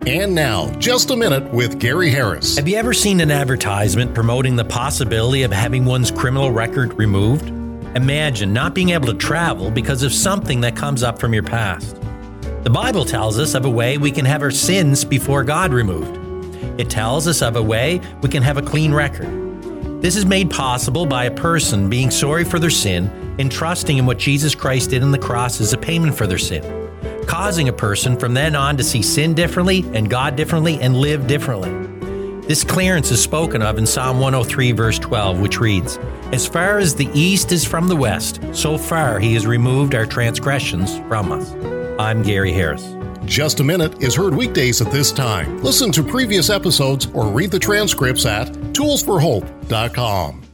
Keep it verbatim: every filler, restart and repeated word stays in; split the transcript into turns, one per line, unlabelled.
And now, Just a Minute with Gary Harris.
Have you ever seen an advertisement promoting the possibility of having one's criminal record removed? Imagine not being able to travel because of something that comes up from your past. The Bible tells us of a way we can have our sins before God removed. It tells us of a way we can have a clean record. This is made possible by a person being sorry for their sin and trusting in what Jesus Christ did on the cross as a payment for their sin, causing a person from then on to see sin differently and God differently and live differently. This clearance is spoken of in Psalm one oh three, verse twelve, which reads, "As far as the east is from the west, so far he has removed our transgressions from us." I'm Gary Harris.
Just a Minute is heard weekdays at this time. Listen to previous episodes or read the transcripts at tools for hope dot com.